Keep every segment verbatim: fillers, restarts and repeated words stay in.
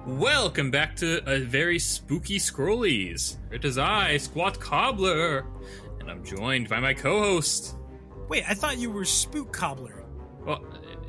Welcome back to a very spooky Scrollies. It is I, Squat Cobbler, and I'm joined by my co-host. Wait, I thought you were Spook Cobbler. Well,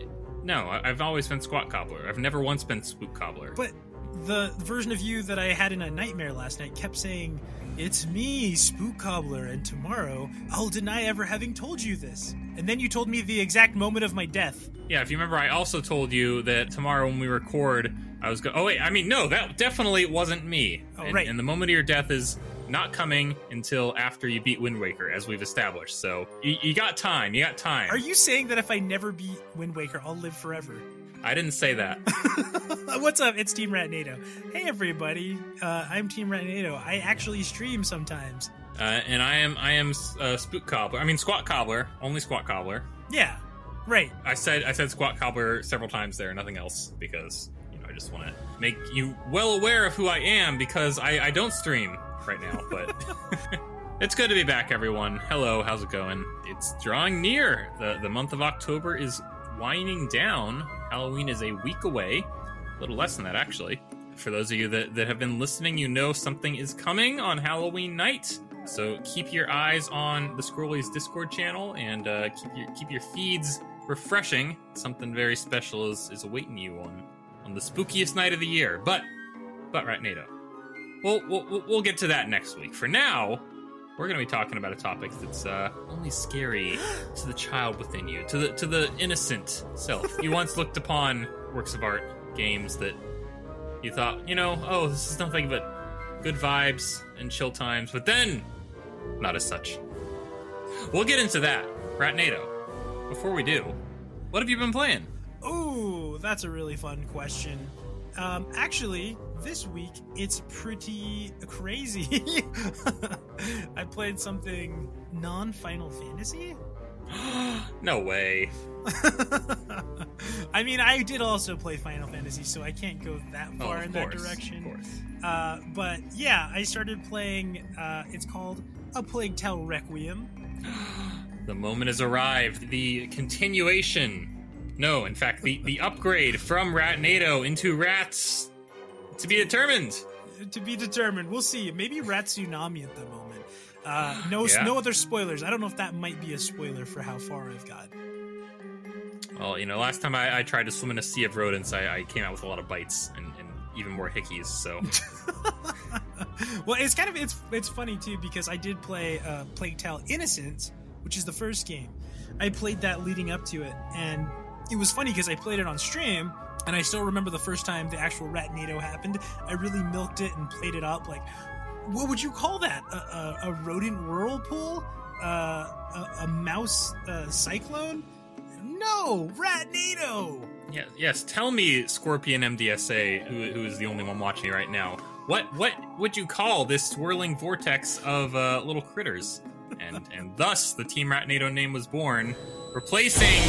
no, I've always been Squat Cobbler. I've never once been Spook Cobbler. But the version of you that I had in a nightmare last night kept saying, "It's me, Spook Cobbler, and tomorrow I'll deny ever having told you this." And then you told me the exact moment of my death. Yeah, if you remember, I also told you that tomorrow when we record, I was going, oh wait, I mean, no, that definitely wasn't me. Oh, and, right. And the moment of your death is not coming until after you beat Wind Waker, as we've established. So you, you got time, you got time. Are you saying that if I never beat Wind Waker, I'll live forever? I didn't say that. What's up? It's Team Ratnado. Hey everybody, uh, I'm Team Ratnado. I actually stream sometimes. Uh, and I am I am uh, Spook Cobbler. I mean Squat Cobbler. Only Squat Cobbler. Yeah, right. I said I said Squat Cobbler several times there, nothing else, because you know I just want to make you well aware of who I am, because I, I don't stream right now. But it's good to be back, everyone. Hello, how's it going? It's drawing near. the The month of October is winding down. Halloween is a week away. A little less than that, actually. For those of you that, that have been listening, you know something is coming on Halloween night. So keep your eyes on the Scrollies Discord channel and uh, keep your keep your feeds refreshing. Something very special is, is awaiting you on, on the spookiest night of the year. But, but Ratnado, we'll, we'll, we'll get to that next week. For now, we're going to be talking about a topic that's uh, only scary to the child within you, to the to the innocent self. You once looked upon works of art, games that you thought, you know, oh, this is nothing but good vibes and chill times, but then, not as such. We'll get into that. Ratnado, before we do, what have you been playing? Ooh, that's a really fun question. Um, actually, this week, it's pretty crazy. I played something non-Final Fantasy. No way. I mean, I did also play Final Fantasy, so I can't go that far oh, in course, that direction. Of course. Uh, but yeah, I started playing, uh, it's called A Plague Tale Requiem. The moment has arrived. The continuation. No, in fact, the, the upgrade from Ratnado into Rats to be determined. To be determined. We'll see. Maybe Rat Tsunami at the moment. Uh, no, yeah. no other spoilers. I don't know if that might be a spoiler for how far I've got. Well, you know, last time I, I tried to swim in a sea of rodents, I, I came out with a lot of bites and, and even more hickeys, so... Well, it's kind of, it's it's funny, too, because I did play uh, Plague Tale Innocence, which is the first game. I played that leading up to it, and it was funny because I played it on stream, and I still remember the first time the actual Ratnado happened. I really milked it and played it up, like, what would you call that? A, a, a rodent whirlpool? Uh, a, a mouse uh, cyclone? No, Ratnado! Yeah, yes, tell me, Scorpion M D S A, who, who is the only one watching right now, what what would you call this swirling vortex of uh, little critters? And and thus, the Team Ratnado name was born, replacing...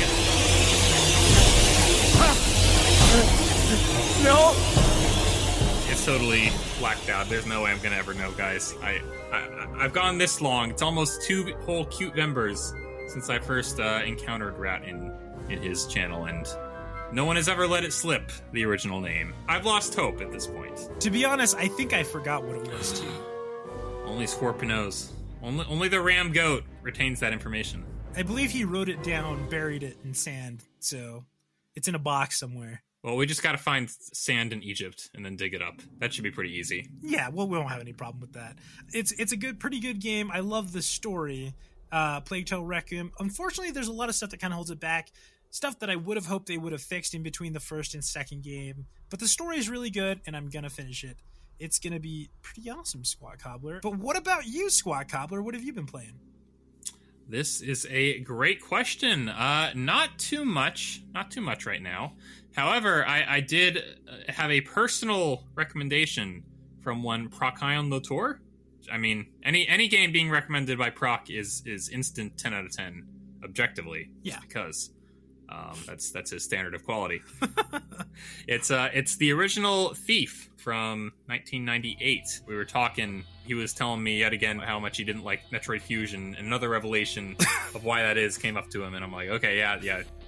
No! It's totally blacked out. There's no way I'm gonna ever know, guys. I, I, I've gone this long. It's almost two whole cute members since I first uh, encountered Rat in, in his channel, and no one has ever let it slip, the original name. I've lost hope at this point. To be honest, I think I forgot what it was, too. Only Scorpion knows. Only, only the Ram Goat retains that information. I believe he wrote it down, buried it in sand, so it's in a box somewhere. Well, we just gotta find sand in Egypt and then dig it up. That should be pretty easy. Yeah, well, we won't have any problem with that. It's it's a good, pretty good game. I love the story. Uh, Plague Tale Requiem. Unfortunately, there's a lot of stuff that kind of holds it back. Stuff that I would have hoped they would have fixed in between the first and second game. But the story is really good, and I'm gonna finish it. It's gonna be pretty awesome, Squat Cobbler. But what about you, Squat Cobbler? What have you been playing? This is a great question. Uh, not too much. Not too much right now. However, I, I did have a personal recommendation from one Procyon Lotor. I mean, any any game being recommended by Proc is is instant ten out of ten, objectively. Yeah. Because um, that's that's his standard of quality. it's uh it's the original Thief from nineteen ninety-eight. We were talking, he was telling me yet again how much he didn't like Metroid Fusion, and another revelation of why that is came up to him, and I'm like, okay, yeah, yeah,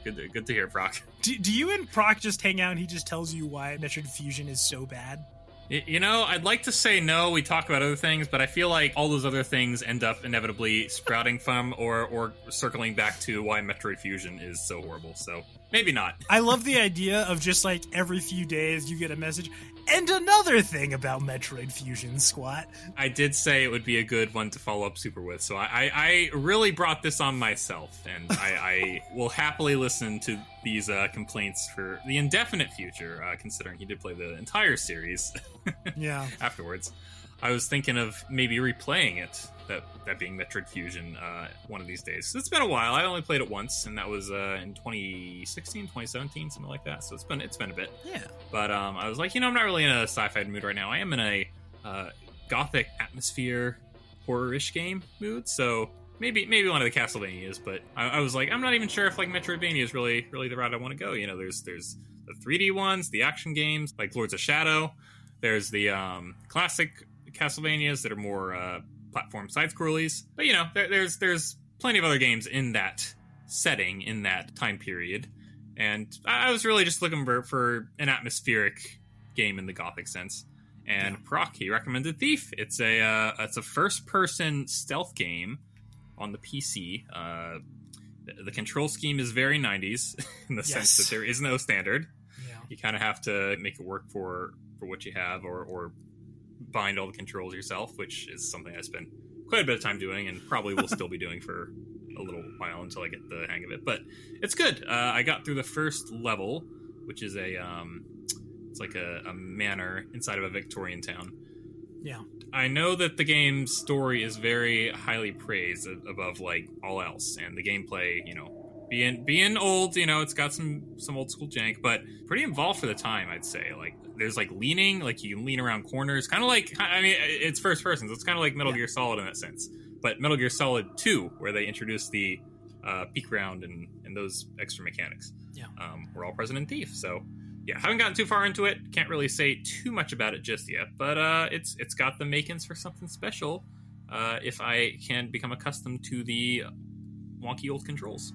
Good to, good to hear, Proc. Do, do you and Proc just hang out and he just tells you why Metroid Fusion is so bad? You know, I'd like to say no, we talk about other things, but I feel like all those other things end up inevitably sprouting from or, or circling back to why Metroid Fusion is so horrible, so maybe not. I love the idea of just like every few days you get a message, and another thing about Metroid Fusion, Squat. I did say it would be a good one to follow up Super with, so I, I, I really brought this on myself, and I, I will happily listen to these uh, complaints for the indefinite future, uh, considering he did play the entire series. Yeah. Afterwards, I was thinking of maybe replaying it. That that being Metroid Fusion, uh, one of these days. So it's been a while. I only played it once, and that was uh, in twenty sixteen, twenty seventeen, something like that. So it's been it's been a bit. Yeah. But um, I was like, you know, I'm not really in a sci-fi mood right now. I am in a uh, gothic atmosphere horror-ish game mood. So maybe maybe one of the Castlevanias. But I, I was like, I'm not even sure if like Metroidvania is really really the route I want to go. You know, there's there's the three D ones, the action games like Lords of Shadow. There's the um, classic Castlevanias that are more uh, platform side-scrollies. But, you know, there, there's there's plenty of other games in that setting, in that time period. And I, I was really just looking for, for an atmospheric game in the Gothic sense. And yeah. Proc, he recommended Thief. It's a uh, it's a first-person stealth game on the P C. Uh, the, the control scheme is very nineties in the yes. sense that there is no standard. Yeah. You kind of have to make it work for... for what you have, or, or bind all the controls yourself, which is something I spent quite a bit of time doing and probably will still be doing for a little while until I get the hang of it. But it's good. Uh, I got through the first level, which is a um, it's like a, a manor inside of a Victorian town. Yeah. I know that the game's story is very highly praised above like all else, and the gameplay, you know, being being old, you know, it's got some some old school jank, but pretty involved for the time, I'd say. Like, there's like leaning, like you can lean around corners, kind of like, I mean, it's first person, so it's kind of like Metal yeah. Gear Solid in that sense. But Metal Gear Solid two, where they introduced the uh, peek round and, and those extra mechanics, yeah, um, were all present in Thief. So yeah, haven't gotten too far into it. Can't really say too much about it just yet, but uh, it's it's got the makings for something special. Uh, if I can become accustomed to the wonky old controls.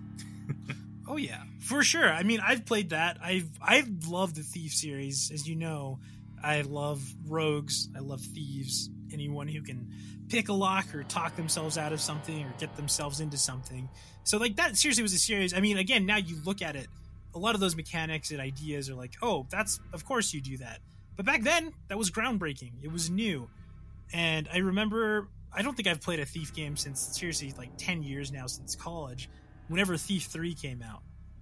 Oh yeah, for sure. I mean, I've played that. I've I love the Thief series, as you know. I love rogues. I love thieves. Anyone who can pick a lock or talk themselves out of something or get themselves into something. So like that seriously was a series. I mean, again, now you look at it, a lot of those mechanics and ideas are like, oh, that's of course you do that. But back then, that was groundbreaking. It was new. And I remember, I don't think I've played a Thief game since seriously like ten years now, since college. Whenever Thief three came out.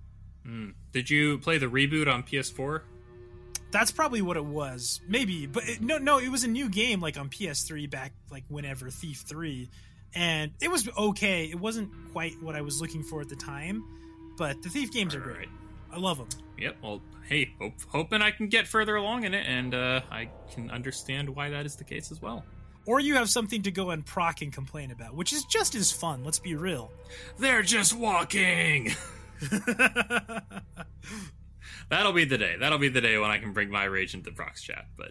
Mm. Did you play the reboot on P S four? That's probably what it was. Maybe. But it, no, no, it was a new game like on P S three back like whenever, Thief three. And it was okay. It wasn't quite what I was looking for at the time. But the Thief games All are great. Right. I love them. Yep. Well, hey, hope, hoping I can get further along in it, and uh, I can understand why that is the case as well. Or you have something to go and proc and complain about, which is just as fun, let's be real. They're just walking! That'll be the day. That'll be the day when I can bring my rage into Proc's chat, but...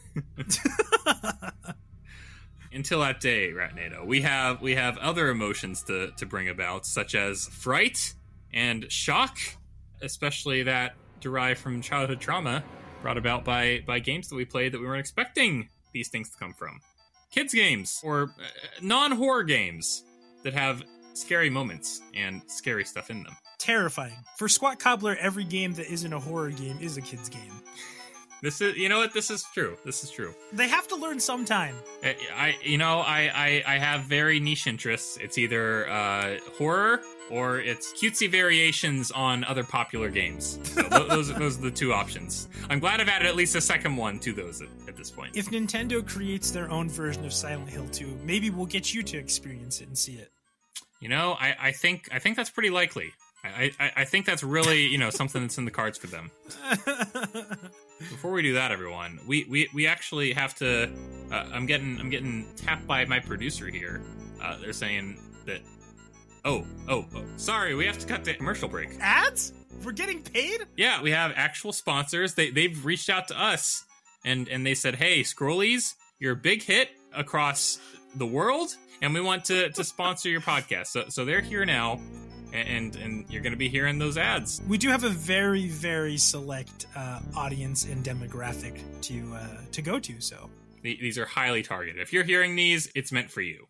Until that day, Ratnado, we have we have other emotions to, to bring about, such as fright and shock, especially that derived from childhood trauma brought about by, by games that we played that we weren't expecting these things to come from. Kids games or uh, non-horror games that have scary moments and scary stuff in them. Terrifying. For Squat Cobbler, every game that isn't a horror game is a kid's game. This is, you know what? This is true. This is true. They have to learn sometime. I, I you know, I, I, I have very niche interests. It's either uh, horror or it's cutesy variations on other popular games. So th- those, those are the two options. I'm glad I've added at least a second one to those at, at this point. If Nintendo creates their own version of Silent Hill two, maybe we'll get you to experience it and see it. You know, I, I think I think that's pretty likely. I, I, I think that's really, you know, something that's in the cards for them. Before we do that, everyone, we, we, we actually have to. Uh, I'm getting I'm getting tapped by my producer here. Uh, they're saying that. Oh, oh, oh, sorry, we have to cut the commercial break. Ads? We're getting paid? Yeah, we have actual sponsors. They they've reached out to us and and they said, hey, Scrollies, you're a big hit across the world, and we want to to sponsor your podcast. So so they're here now. and and you're going to be hearing those ads. We do have a very, very select uh, audience and demographic to uh, to go to. So these are highly targeted. If you're hearing these, it's meant for you.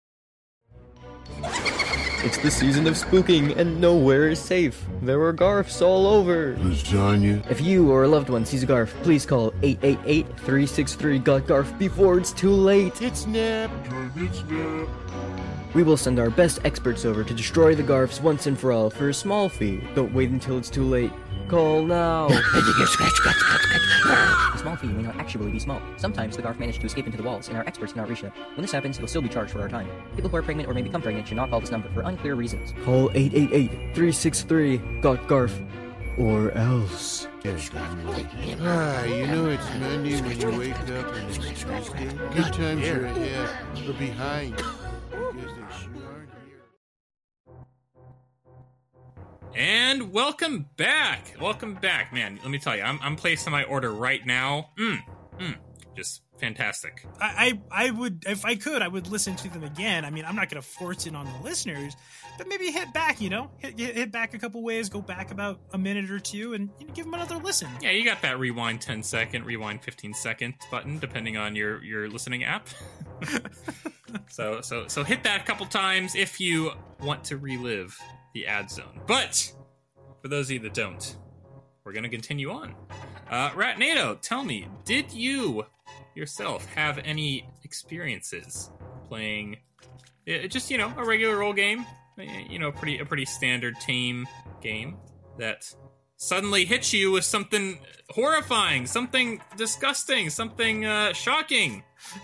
It's the season of spooking, and nowhere is safe. There are Garfs all over. Lasagna. If you or a loved one sees a Garf, please call eight eight eight, three six three, G O T Garf before it's too late. It's nap. It's nap. We will send our best experts over to destroy the Garfs once and for all for a small fee. Don't wait until it's too late. Call now. A small fee may not actually be small. Sometimes the Garf manage to escape into the walls, and our experts cannot reach them. When this happens, you'll still be charged for our time. People who are pregnant or may become pregnant should not call this number for unclear reasons. Call eight eight eight, three six three, G O T Garf. Or else. Ah, you know it's Monday when you wake up and it's Tuesday. Good times are ahead or behind. Because they sure aren't here. And welcome back. Welcome back, man. Let me tell you, I'm I'm placing my order right now. Mm, mm, just fantastic. I, I I would, if I could, I would listen to them again. I mean, I'm not going to force it on the listeners, but maybe hit back, you know, hit, hit, hit back a couple ways, go back about a minute or two, and you know, give them another listen. Yeah, you got that rewind ten second, rewind fifteen second button, depending on your, your listening app. so so so hit that a couple times if you want to relive the ad zone. But for those of you that don't, we're going to continue on. Uh, Ratnado, tell me, did you yourself have any experiences playing uh, just, you know, a regular role game? You know, pretty a pretty standard team game that suddenly hits you with something horrifying, something disgusting, something uh, shocking?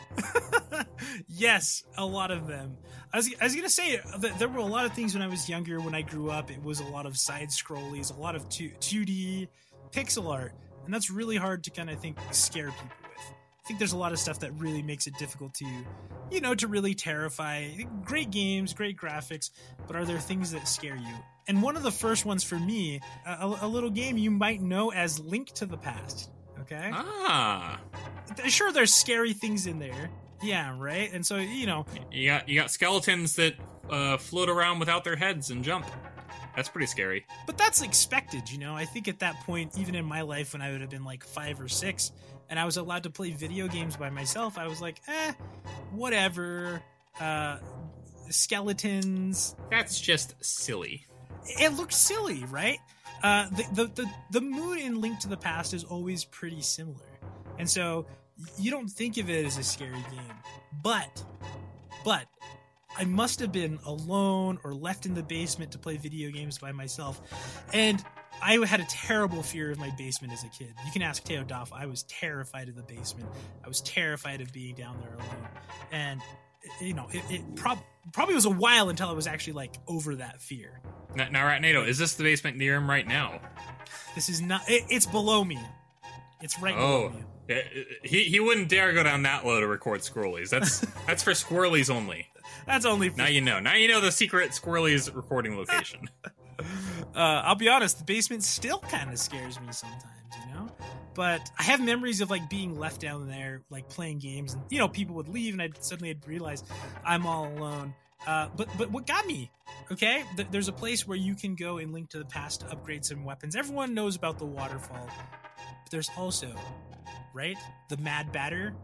Yes, a lot of them. I was, I was going to say that there were a lot of things when I was younger. When I grew up, it was a lot of side-scrollies, a lot of two, 2D pixel art, and that's really hard to kind of think scare people with. I think there's a lot of stuff that really makes it difficult to, you know, to really terrify. Great games, great graphics, but are there things that scare you? And one of the first ones for me, a, a little game you might know as Link to the Past. Okay? Ah. Sure, there's scary things in there. Yeah, right? And so, you know... You got, you got skeletons that uh, float around without their heads and jump. That's pretty scary. But that's expected, you know? I think at that point, even in my life when I would have been like five or six, and I was allowed to play video games by myself, I was like, eh, whatever. Uh, skeletons. That's just silly. It looked silly, right? Uh, the, the, the, the mood in Link to the Past is always pretty similar. And so... you don't think of it as a scary game, but, but, I must have been alone or left in the basement to play video games by myself, and I had a terrible fear of my basement as a kid. You can ask Teo Doff. I was terrified of the basement. I was terrified of being down there alone, and, you know, it, it prob- probably was a while until I was actually, like, over that fear. Now, now Ratnado, is this the basement near him right now? This is not... It, it's below me. It's right oh. below me. He he wouldn't dare go down that low to record Squirrelies. That's that's for Squirrelies only. That's only for... Now you know. Now you know the secret Squirrelies recording location. uh, I'll be honest, the basement still kind of scares me sometimes, you know? But I have memories of, like, being left down there, like, playing games, and, you know, people would leave, and I'd suddenly I'd realize I'm all alone. Uh, but but what got me, okay? Th- there's a place where you can go and Link to the Past to upgrade some weapons. Everyone knows about the waterfall. But there's also... right? The Mad Batter?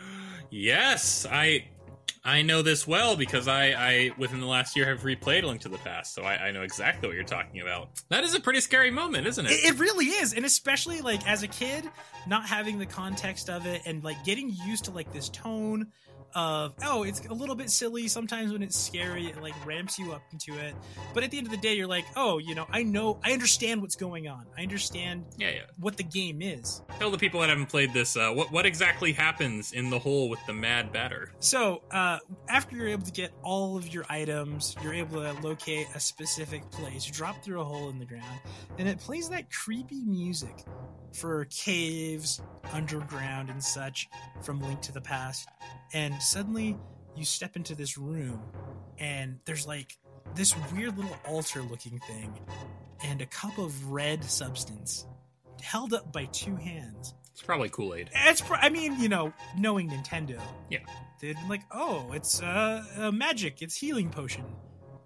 Yes, I I know this well because I, I within the last year, have replayed A Link to the Past, so I, I know exactly what you're talking about. That is a pretty scary moment, isn't it? It, it really is, and especially, like, as a kid, not having the context of it, and, like, getting used to, like, this tone of, oh, it's a little bit silly. Sometimes when it's scary, it, like, ramps you up into it. But at the end of the day, you're like, oh, you know, I know, I understand what's going on. I understand yeah, yeah. what the game is. Tell the people that haven't played this, uh, what, what exactly happens in the hole with the Mad Batter? So, uh, after you're able to get all of your items, you're able to locate a specific place, you drop through a hole in the ground, and it plays that creepy music for caves, underground, and such from Link to the Past. And suddenly you step into this room and there's like this weird little altar looking thing and a cup of red substance held up by two hands. It's probably Kool-Aid. It's pro- I mean, you know, knowing Nintendo. Yeah. They'd be like, oh, it's uh, uh magic. It's healing potion.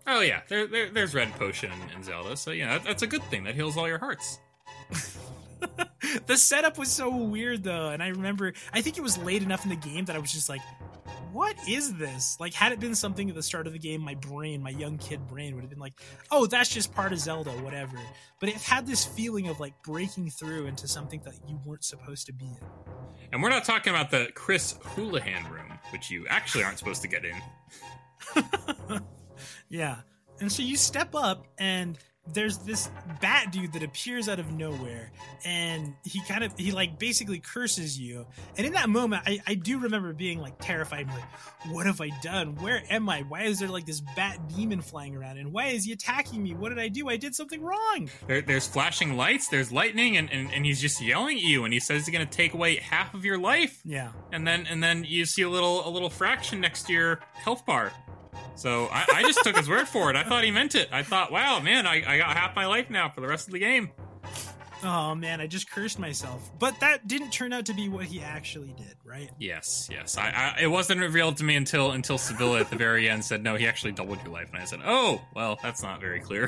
Oh yeah, there, there there's red potion in, in Zelda, so yeah, that, that's a good thing. That heals all your hearts. The setup was so weird though, and I remember I think it was late enough in the game that I was just like, what is this? Like, had it been something at the start of the game, my brain, my young kid brain would have been like, oh, that's just part of Zelda, whatever. But it had this feeling of like breaking through into something that you weren't supposed to be in. And we're not talking about the Chris Houlihan room, which you actually aren't supposed to get in. Yeah. And so you step up and there's this bat dude that appears out of nowhere, and he kind of he like basically curses you. And in that moment I, I do remember being like terrified, like, what have I done? Where am I? Why is there like this bat demon flying around, and why is he attacking me? What did I do? I did something wrong. There, there's flashing lights, there's lightning, and, and, and he's just yelling at you, and he says he's gonna take away half of your life. Yeah. And then and then you see a little a little fraction next to your health bar. So I, I just took his word for it. I thought he meant it. I thought, wow, man, I, I got half my life now for the rest of the game. Oh, man, I just cursed myself. But that didn't turn out to be what he actually did, right? Yes, yes. I, I it wasn't revealed to me until until Sevilla at the very end said, no, he actually doubled your life. And I said, oh, well, that's not very clear.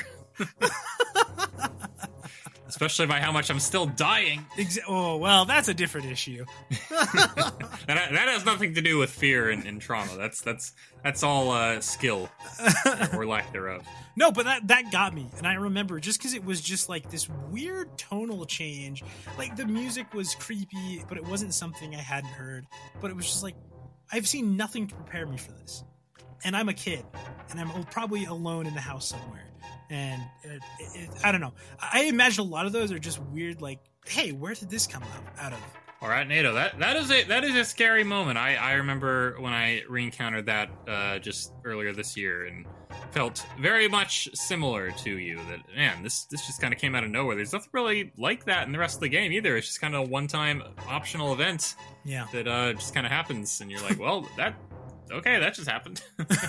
Especially by how much I'm still dying. Exa- oh, well, that's a different issue. that, that has nothing to do with fear and, and trauma. That's that's that's all uh, skill or lack thereof. No, but that that got me, and I remember just because it was just like this weird tonal change. Like the music was creepy, but it wasn't something I hadn't heard. But it was just like I've seen nothing to prepare me for this, and I'm a kid, and I'm probably alone in the house somewhere. And it, it, I don't know. I imagine a lot of those are just weird. Like, hey, where did this come out, out of? All right, Nato. That that is a that is a scary moment. I, I remember when I re-encountered that uh, just earlier this year and felt very much similar to you. That man, this this just kind of came out of nowhere. There's nothing really like that in the rest of the game either. It's just kind of a one-time optional event. Yeah. That uh, just kind of happens, and you're like, well, that okay, that just happened.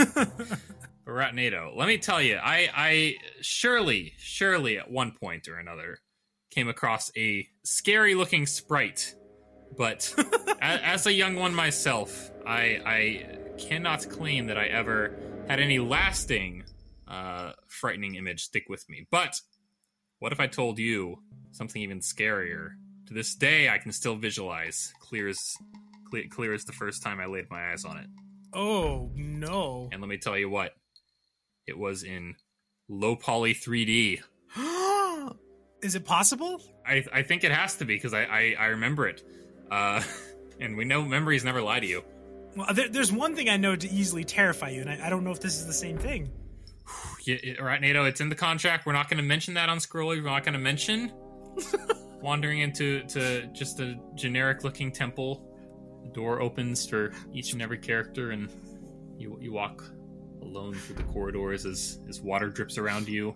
Ratnado, let me tell you, I, I surely, surely at one point or another came across a scary-looking sprite, but as, as a young one myself, I, I cannot claim that I ever had any lasting, uh, frightening image stick with me. But what if I told you something even scarier? To this day, I can still visualize clear as, clear, clear as the first time I laid my eyes on it. Oh, no. And let me tell you what. It was in low poly three D. Is it possible? I I think it has to be because I, I, I remember it. Uh, and we know memories never lie to you. Well, there, there's one thing I know to easily terrify you, and I, I don't know if this is the same thing. Yeah, it, right, Nato, it's in the contract. We're not going to mention that on Scrolly. We're not going to mention wandering into to just a generic-looking temple. The door opens for each and every character, and you you walk alone through the corridors as, as water drips around you.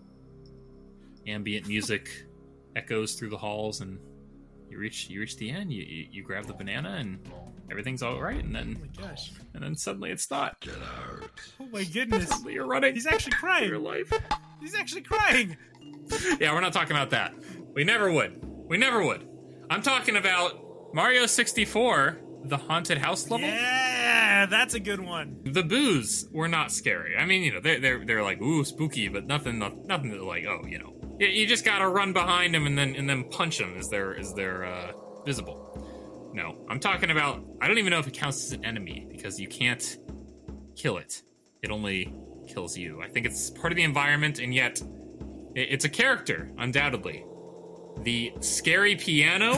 Ambient music echoes through the halls, and you reach you reach the end. You you, you grab the banana, and everything's all right. And then, oh my gosh! And then suddenly it's not. Oh my goodness! Suddenly you're running. He's actually crying. For your life. He's actually crying. Yeah, we're not talking about that. We never would. We never would. I'm talking about Mario sixty-four. The haunted house level? Yeah, that's a good one. The boos were not scary. I mean, you know, they're they're, they're like, ooh, spooky, but nothing nothing that like, oh, you know. You, you just gotta run behind them and then and then punch them as they're as they're uh, visible. No, I'm talking about, I don't even know if it counts as an enemy because you can't kill it. It only kills you. I think it's part of the environment, and yet it, it's a character, undoubtedly. The scary piano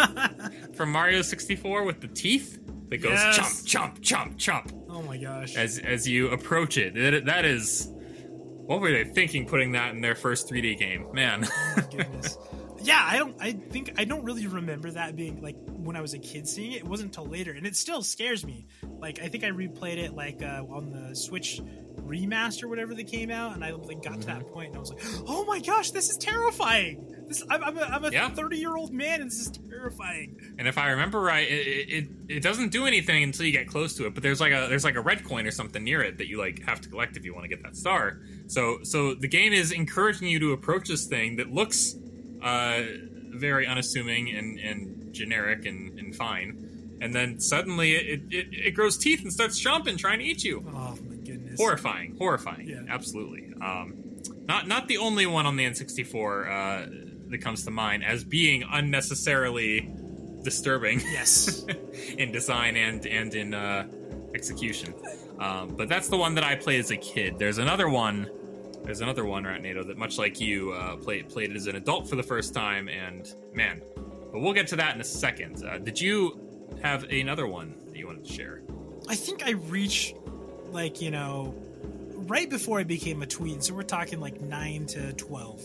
from Mario sixty-four with the teeth that goes yes. chomp, chomp, chomp, chomp. Oh my gosh. As as you approach it. That, that is... What were they thinking putting that in their first three D game? Man. Oh my goodness. Yeah, I don't I think I don't really remember that being like when I was a kid seeing it. It wasn't until later, and it still scares me. Like I think I replayed it like uh, on the Switch remaster, whatever that came out, and I like got mm-hmm. to that point, and I was like, "Oh my gosh, this is terrifying! This I'm, I'm a, I'm a yeah. thirty year old man, and this is terrifying." And if I remember right, it, it it doesn't do anything until you get close to it. But there's like a there's like a red coin or something near it that you like have to collect if you want to get that star. So so the game is encouraging you to approach this thing that looks uh, very unassuming and, and generic and, and fine, and then suddenly it, it it grows teeth and starts chomping, trying to eat you. Oh my goodness! Horrifying, horrifying. Yeah. Absolutely. Um, not not the only one on the N sixty-four uh, that comes to mind as being unnecessarily disturbing. Yes. In design and and in uh, execution. Um, but that's the one that I played as a kid. There's another one. There's another one, Ratnado, that much like you uh, played played as an adult for the first time, and man. But we'll get to that in a second. Uh, did you have another one that you wanted to share? I think I reached, like, you know, right before I became a tween, so we're talking like nine to twelve.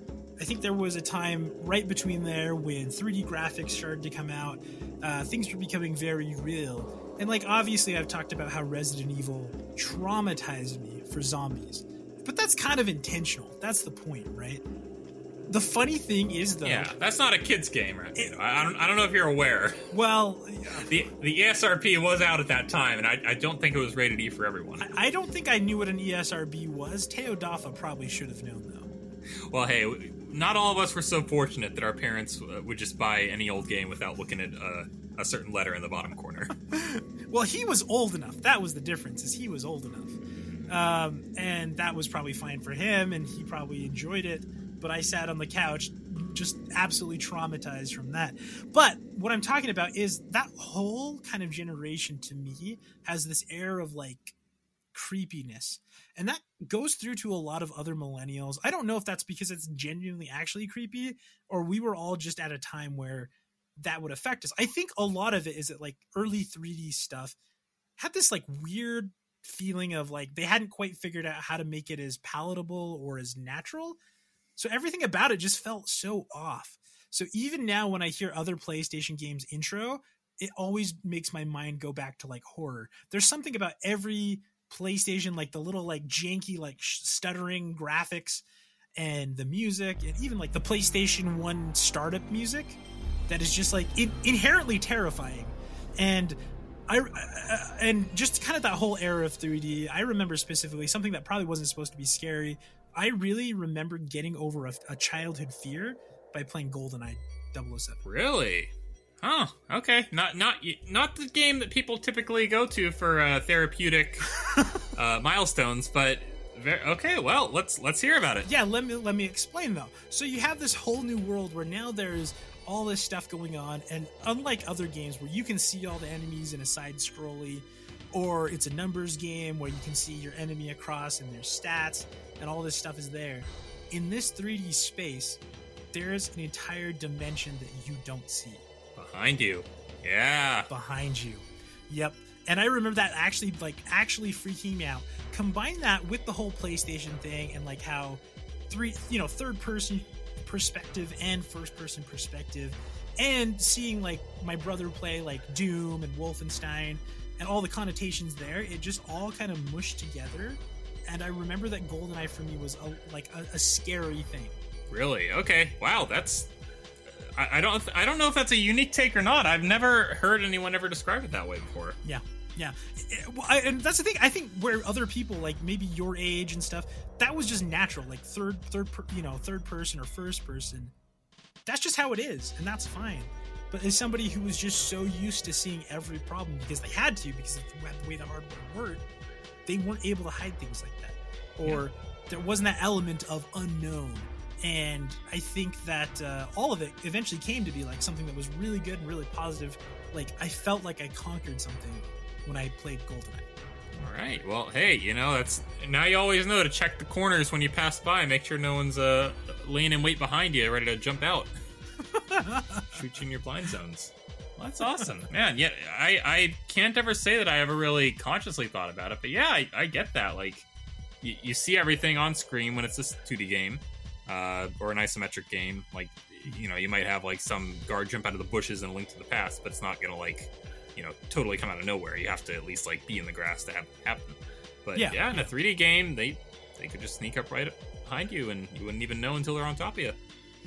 I think there was a time right between there when three D graphics started to come out. Uh, things were becoming very real. And, like, obviously I've talked about how Resident Evil traumatized me for zombies. But that's kind of intentional. That's the point, right? The funny thing is, though... Yeah, that's not a kid's game, right? It, I, don't, I don't know if you're aware. Well... The the E S R B was out at that time, and I, I don't think it was rated E for everyone. I, I don't think I knew what an E S R B was. Teodafa probably should have known, though. Well, hey, not all of us were so fortunate that our parents uh, would just buy any old game without looking at uh, a certain letter in the bottom corner. Well, he was old enough. That was the difference, is he was old enough. Um, and that was probably fine for him, and he probably enjoyed it. But I sat on the couch just absolutely traumatized from that. But what I'm talking about is that whole kind of generation, to me, has this air of, like, creepiness. And that goes through to a lot of other millennials. I don't know if that's because it's genuinely actually creepy, or we were all just at a time where that would affect us. I think a lot of it is that, like, early three D stuff had this, like, weird feeling of, like, they hadn't quite figured out how to make it as palatable or as natural. So everything about it just felt so off. So even now when I hear other PlayStation games intro, it always makes my mind go back to, like, horror. There's something about every PlayStation, like the little, like, janky, like, stuttering graphics and the music, and even, like, the PlayStation one startup music that is just, like, in- inherently terrifying. And I, uh, and just kind of that whole era of three D, I remember specifically something that probably wasn't supposed to be scary. I really remember getting over a, a childhood fear by playing GoldenEye double oh seven. Really? Huh. Okay. Not not not the game that people typically go to for uh, therapeutic uh, milestones, but very, okay. Well, let's let's hear about it. Yeah. Let me let me explain though. So you have this whole new world where now there's all this stuff going on, and unlike other games where you can see all the enemies in a side scrolly, or it's a numbers game where you can see your enemy across and their stats and all this stuff is there. In this three D space, there's an entire dimension that you don't see. Behind you. Yeah. Behind you. Yep. And I remember that actually, like, actually freaking me out. Combine that with the whole PlayStation thing and, like, how three, you know, third person perspective and first person perspective, and seeing, like, my brother play, like, Doom and Wolfenstein and all the connotations there, it just all kind of mushed together. And I remember that GoldenEye for me was a, like a, a scary thing. Really? Okay. Wow. That's. I, I don't. I don't know if that's a unique take or not. I've never heard anyone ever describe it that way before. Yeah. Yeah. It, well, I, and that's the thing. I think where other people, like maybe your age and stuff, that was just natural. Like third, third, you know, third person or first person. That's just how it is, and that's fine. But as somebody who was just so used to seeing every problem because they had to, because of the way the hardware worked, they weren't able to hide things like that, or yeah. there wasn't that element of unknown. And I think that uh, all of it eventually came to be like something that was really good and really positive. Like, I felt like I conquered something when I played GoldenEye. All right. Well, hey, you know, that's now you always know to check the corners when you pass by. Make sure no one's uh, laying in wait behind you, ready to jump out, shoot you in your blind zones. Well, that's awesome, man. Yeah, I, I can't ever say that I ever really consciously thought about it, but yeah, I, I get that. Like, you, you see everything on screen when it's a two D game, uh, or an isometric game. Like, you know, you might have like some guard jump out of the bushes and Link to the Past, but it's not gonna like, you know, totally come out of nowhere. You have to at least like be in the grass to have it happen. But yeah, yeah in a three D game, they they could just sneak up right behind you, and you wouldn't even know until they're on top of you.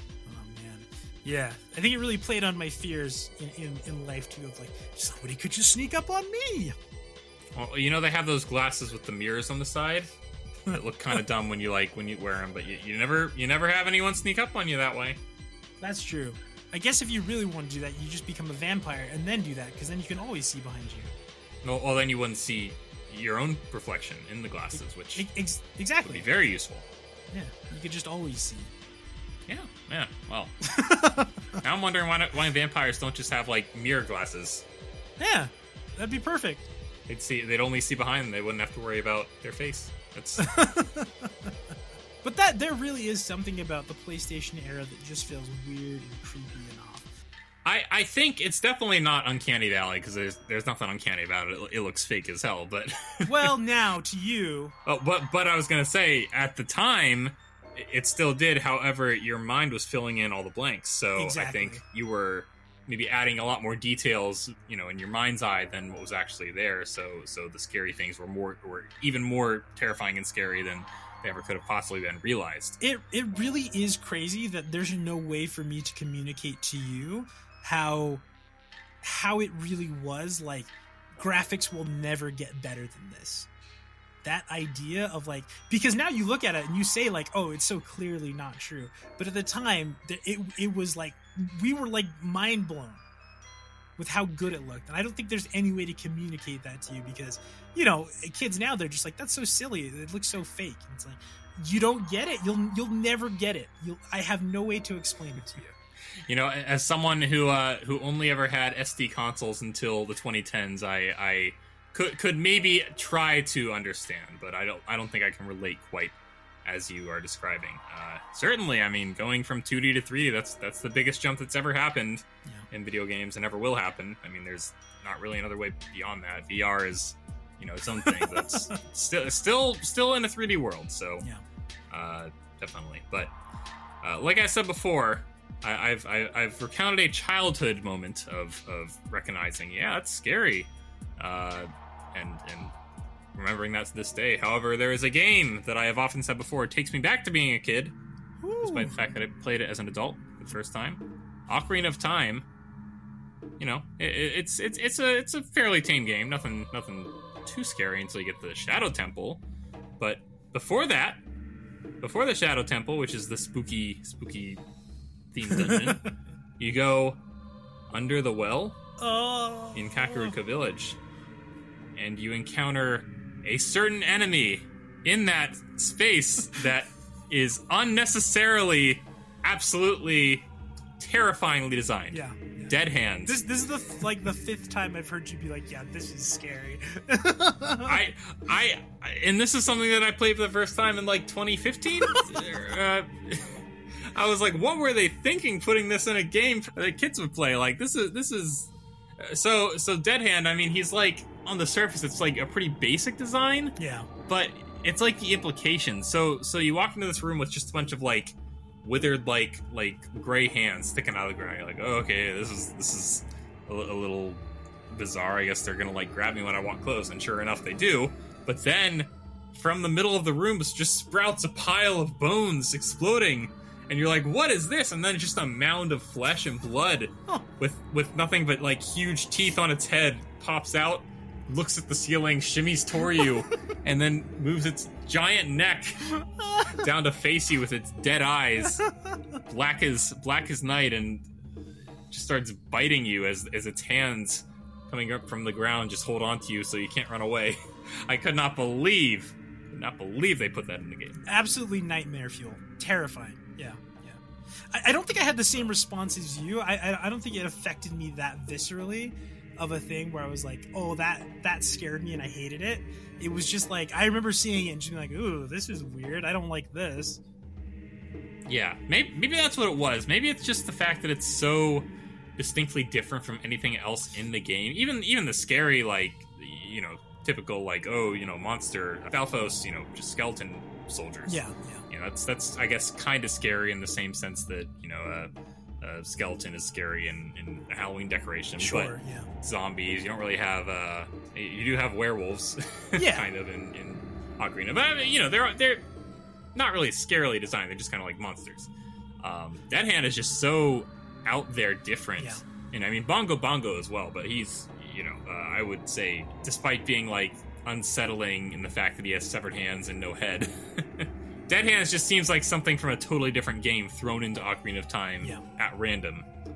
Yeah, I think it really played on my fears in, in, in life, too, of like, somebody could just sneak up on me. Well, you know, they have those glasses with the mirrors on the side that look kind of dumb when you like when you wear them, but you, you never you never have anyone sneak up on you that way. That's true. I guess if you really want to do that, you just become a vampire and then do that, because then you can always see behind you. No, well, then you wouldn't see your own reflection in the glasses, which Ex- would exactly. be very useful. Yeah, you could just always see. Yeah, yeah. Well, now I'm wondering why, why vampires don't just have like mirror glasses. Yeah, that'd be perfect. They'd see. They'd only see behind them. They wouldn't have to worry about their face. That's. But that there really is something about the PlayStation era that just feels weird and creepy and off. I, I think it's definitely not Uncanny Valley because there's there's nothing uncanny about it. It looks fake as hell. But Well, now to you, oh, but but I was gonna say at the time, it still did. However, your mind was filling in all the blanks. So Exactly. I think you were maybe adding a lot more details, you know, in your mind's eye than what was actually there. So so the scary things were more were even more terrifying and scary than they ever could have possibly been realized. it it really is crazy that there's no way for me to communicate to you how how it really was. Like, graphics will never get better than this. That idea of like, because now you look at it and you say like, oh, it's so clearly not true. But at the time, that it it was like we were like mind blown with how good it looked. And I don't think there's any way to communicate that to you because, you know, kids now, they're just like, that's so silly. It looks so fake. And it's like, you don't get it. You'll you'll never get it. You'll I have no way to explain it to you. You know, as someone who uh, who only ever had S D consoles until the twenty tens, I, I could could maybe try to understand, but I don't I don't think I can relate quite as you are describing. Uh, certainly, I mean, going from two D to three D, that's that's the biggest jump that's ever happened Yeah. in video games and ever will happen. I mean, there's not really another way beyond that. V R is, you know, its own thing. That's still still still in a three D world. So, Yeah. uh, definitely. But uh, like I said before, I, I've I, I've recounted a childhood moment of of recognizing, yeah, it's scary, uh, and and remembering that to this day. However, there is a game that I have often said before, it takes me back to being a kid, despite the fact that I played it as an adult for the first time. Ocarina of Time. You know, it, it's it's it's a it's a fairly tame game. Nothing nothing too scary until you get the Shadow Temple. But before that, before the Shadow Temple, which is the spooky spooky themed dungeon, you go under the well Oh. in Kakariko Village, and you encounter a certain enemy in that space that is unnecessarily, absolutely terrifyingly designed. Yeah. yeah. Dead Hands. This this is the like the fifth time I've heard you be like, yeah, this is scary. I, I, and this is something that I played for the first time in like twenty fifteen. uh, I was like, what were they thinking putting this in a game that kids would play? Like, this is this is so so. Dead Hand. I mean, he's like on the surface, it's like a pretty basic design, Yeah. but it's like the implications. So so you walk into this room with just a bunch of like withered like like gray hands sticking out of the ground. You're like, oh, okay, this is this is a, a little bizarre. I guess they're gonna like grab me when I walk close, and sure enough, they do. But then from the middle of the room just sprouts a pile of bones exploding. And you're like, what is this? And then just a mound of flesh and blood Huh. with with nothing but like huge teeth on its head pops out, looks at the ceiling, shimmies toward you, and then moves its giant neck down to face you with its dead eyes, black as black as night, and just starts biting you as as its hands coming up from the ground just hold on to you so you can't run away. I could not believe, could not believe they put that in the game. Absolutely nightmare fuel. Terrifying. Yeah, yeah. I, I don't think I had the same response as you. I, I I don't think it affected me that viscerally of a thing where I was like, oh, that that scared me and I hated it. It was just like, I remember seeing it and just being like, ooh, this is weird. I don't like this. Yeah, maybe, maybe that's what it was. Maybe it's just the fact that it's so distinctly different from anything else in the game. Even even the scary, like, you know, typical, like, oh, you know, monster, Falfos, you know, just skeleton soldiers. Yeah, yeah. You know, that's, that's I guess, kind of scary in the same sense that, you know, a, a skeleton is scary in, in a Halloween decoration. Sure, but yeah. zombies, you don't really have, uh, you do have werewolves, Yeah. kind of, in, in Ocarina. But, I mean, you know, they're, they're not really scarily designed, they're just kind of like monsters. Um, Dead Hand is just so out there different. Yeah. And I mean, Bongo Bongo as well, but he's, you know, uh, I would say, despite being, like, unsettling in the fact that he has severed hands and no head, Dead Hands just seems like something from a totally different game thrown into Ocarina of Time Yeah. at random.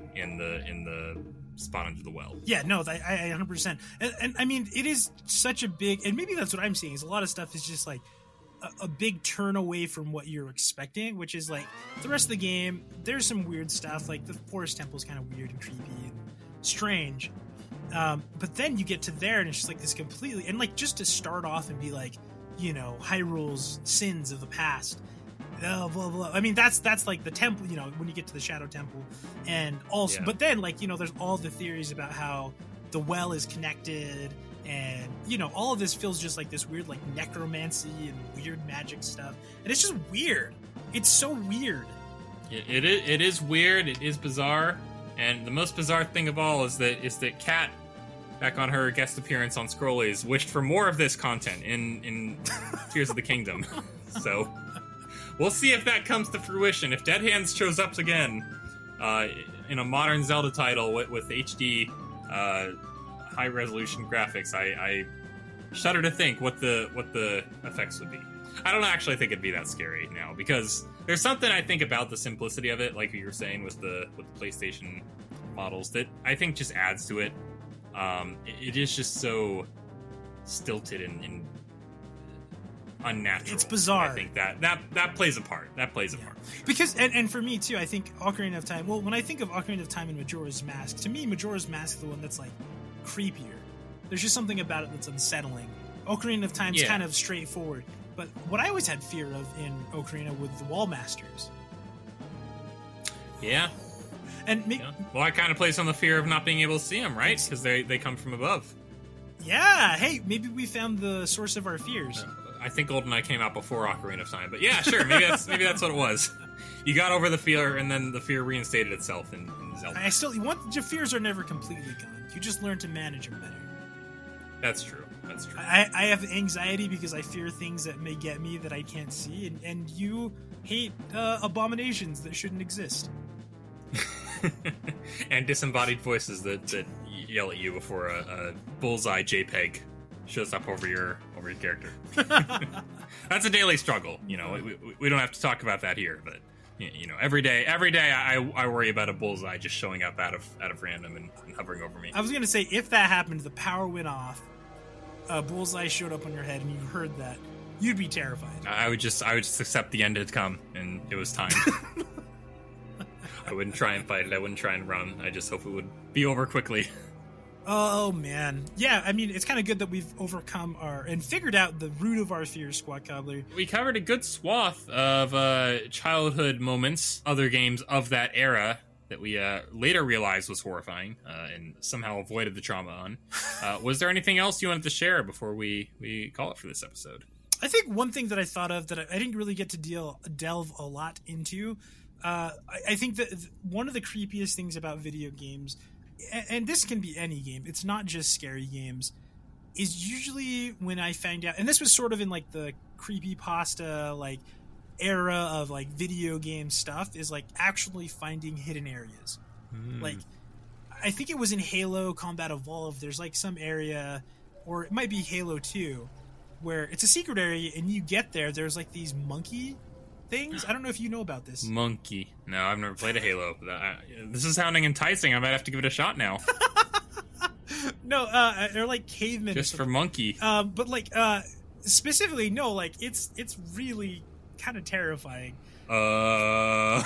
in the in the spot under the well. Yeah, no, I, I one hundred percent. And, and I mean, it is such a big, and maybe that's what I'm seeing, is a lot of stuff is just like a, a big turn away from what you're expecting, which is like the rest of the game, there's some weird stuff, like the Forest Temple is kind of weird and creepy and strange. Um, but then you get to there and it's just like this completely, and like just to start off and be like, you know, Hyrule's sins of the past. Blah, blah, blah. I mean, that's that's like the temple, you know, when you get to the Shadow Temple, and also, Yeah. but then like, you know, there's all the theories about how the well is connected, and you know, all of this feels just like this weird like necromancy and weird magic stuff, and it's just weird. It's so weird. It, it is it is weird. It is bizarre, and the most bizarre thing of all is that is that Kat, back on her guest appearance on Scrollies, wished for more of this content in in Tears of the Kingdom. So. We'll see if that comes to fruition. If Dead Hands shows up again uh, in a modern Zelda title with, with H D uh, high resolution graphics, I, I shudder to think what the what the effects would be. I don't actually think it'd be that scary now, because there's something I think about the simplicity of it, like you were saying with the with the PlayStation models, that I think just adds to it. Um, it, it is just so stilted and, and unnatural. It's bizarre. I think that that that plays a part. That plays a Yeah. part. Because, and, and for me too, I think Ocarina of Time, well, when I think of Ocarina of Time and Majora's Mask, to me, Majora's Mask is the one that's like creepier. There's just something about it that's unsettling. Ocarina of Time's Yeah. kind of straightforward. But what I always had fear of in Ocarina were the Wall Masters. Yeah. And me, yeah. Well, I kind of place on the fear of not being able to see them, right? Because they they come from above. yeah, hey, maybe we found the source of our fears. I think GoldenEye came out before Ocarina of Time, but yeah, sure, maybe that's maybe that's what it was. You got over the fear, and then the fear reinstated itself in, in Zelda. I still, you want, your fears are never completely gone. You just learn to manage them better. That's true. That's true. I, I have anxiety because I fear things that may get me that I can't see, and, and you hate uh, abominations that shouldn't exist. And disembodied voices that, that yell at you before a, a bullseye JPEG shows up over your over your character. That's a daily struggle. You know, we, we, we don't have to talk about that here, but you know, every day, every day, I, I worry about a bullseye just showing up out of out of random and, and hovering over me. I was gonna say, if that happened, the power went off, a bullseye showed up on your head, and you heard that, you'd be terrified. I would just I would just accept the end had come and it was time. I wouldn't try and fight it. I wouldn't try and run. I just hope it would be over quickly. Oh man, yeah. I mean, it's kind of good that we've overcome our and figured out the root of our fears, Squat Cobbler. We covered a good swath of uh, childhood moments, other games of that era that we uh, later realized was horrifying uh, and somehow avoided the trauma on. Uh, was there anything else you wanted to share before we, we call it for this episode? I think one thing that I thought of that I, I didn't really get to deal delve a lot into. Uh, I, I think that th- one of the creepiest things about video games, and, and this can be any game, it's not just scary games, is usually when I find out, and this was sort of in like the creepypasta like era of like video game stuff, is like actually finding hidden areas. Mm. Like, I think it was in Halo Combat Evolved, there's like some area, or it might be Halo two, where it's a secret area and you get there, there's like these monkey things. I don't know if you know about this. Monkey. No, I've never played a Halo. I, this is sounding enticing. I might have to give it a shot now. No, uh, they're like cavemen. Just for monkey. Um, but like, uh, specifically, no, like it's it's really kind of terrifying. Uh.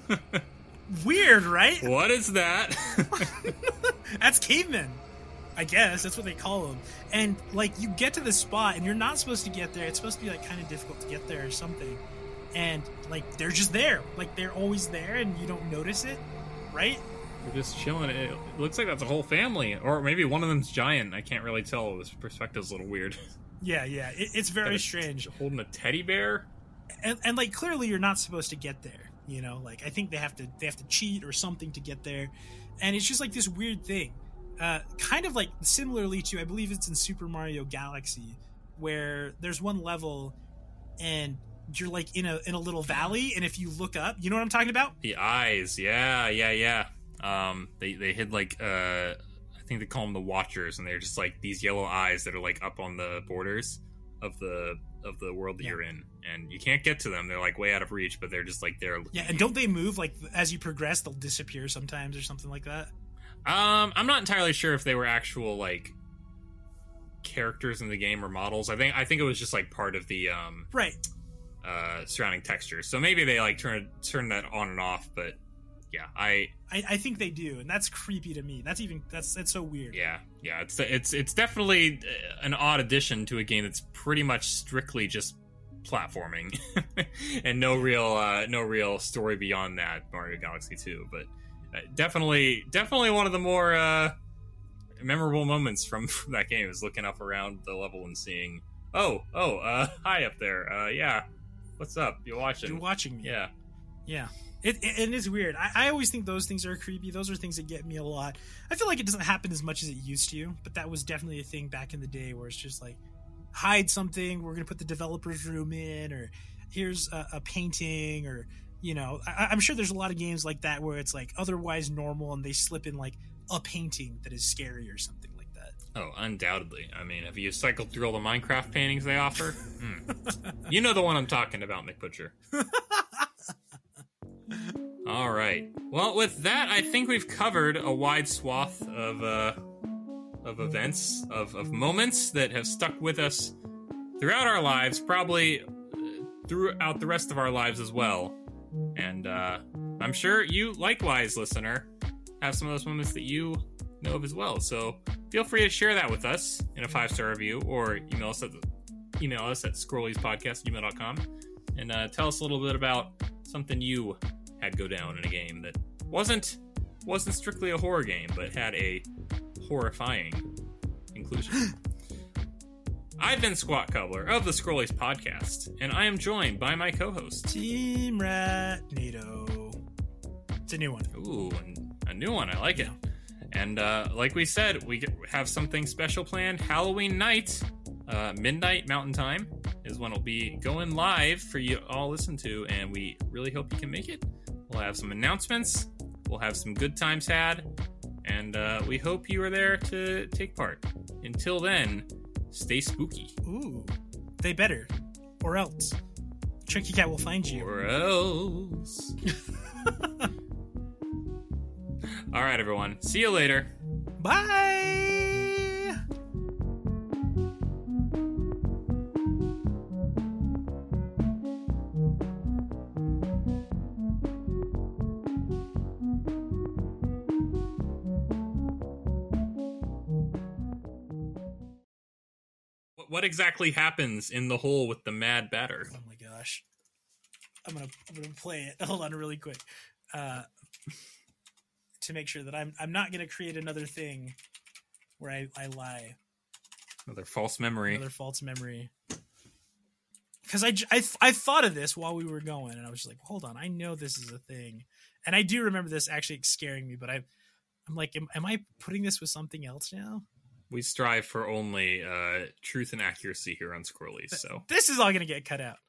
Weird, right? What is that? That's cavemen. I guess that's what they call them. And like, you get to the spot and you're not supposed to get there. It's supposed to be like kind of difficult to get there or something. And like, they're just there. Like, they're always there and you don't notice it, right? We're just chilling. It looks like that's a whole family, or maybe one of them's giant. I can't really tell. This perspective's a little weird. Yeah, yeah. It, it's very Kinda strange. Holding a teddy bear. And, and like, clearly you're not supposed to get there. You know, like, I think they have to they have to cheat or something to get there. And it's just like this weird thing. Uh, kind of like similarly to, I believe it's in Super Mario Galaxy, where there's one level and you're like in a in a little valley, and if you look up, you know what I'm talking about? The eyes, yeah, yeah, yeah. Um, they they hid like uh, I think they call them the Watchers, and they're just like these yellow eyes that are like up on the borders. of the of the world that Yeah. you're in, and you can't get to them. They're like way out of reach, but they're just like there. Yeah, and don't they move like as you progress? They'll disappear sometimes or something like that. Um, I'm not entirely sure if they were actual like characters in the game or models. I think I think it was just like part of the um Right. uh surrounding textures. So maybe they like turn turn that on and off. But yeah, I I, I think they do, and that's creepy to me. That's even that's that's so weird. yeah yeah it's it's it's definitely an odd addition to a game that's pretty much strictly just platforming and no real uh no real story beyond that. Mario Galaxy two, but uh, definitely definitely one of the more uh memorable moments from, from that game is looking up around the level and seeing, oh, oh, uh, hi up there. Uh, yeah, what's up? You watching? You're watching me. Yeah. Yeah. It, it, it is weird. I, I always think those things are creepy. Those are things that get me a lot. I feel like it doesn't happen as much as it used to, but that was definitely a thing back in the day where it's just like, hide something, we're going to put the developer's room in, or here's a, a painting, or, you know, I, I'm sure there's a lot of games like that where it's like otherwise normal and they slip in like a painting that is scary or something like that. Oh, undoubtedly. I mean, have you cycled through all the Minecraft paintings they offer? Hmm. You know the one I'm talking about, McButcher. All right. Well, with that, I think we've covered a wide swath of uh, of events, of, of moments that have stuck with us throughout our lives, probably uh, throughout the rest of our lives as well. And uh, I'm sure you, likewise, listener, have some of those moments that you know of as well. So feel free to share that with us in a five-star review, or email us at email us at scrollyspodcast at gmail dot com and uh, tell us a little bit about something you had go down in a game that wasn't wasn't strictly a horror game, but had a horrifying conclusion. I've been Squat Cobbler of the Scrollies Podcast, and I am joined by my co-host. Team Rat NATO. It's a new one. Ooh, a new one. I like it. And uh, like we said, we have something special planned. Halloween night, uh, midnight Mountain Time, is when it'll be going live for you all to listen to, and we really hope you can make it. We'll have some announcements. We'll have some good times had, and uh, we hope you are there to take part. Until then, stay spooky. Ooh. They better. Or else. Chunky Cat will find you. Or else. All right, everyone. See you later. Bye! What, what exactly happens in the hole with the mad batter? Oh my gosh. I'm gonna I'm gonna play it. Hold on really quick. Uh to make sure that I'm I'm not gonna create another thing where I, I lie. Another false memory. Another false memory. Because I, j- I, th- I thought of this while we were going, and I was just like, hold on, I know this is a thing. And I do remember this actually scaring me, but I, I'm like, am, am I putting this with something else now? We strive for only uh, truth and accuracy here on Scrollies, so This is all going to get cut out.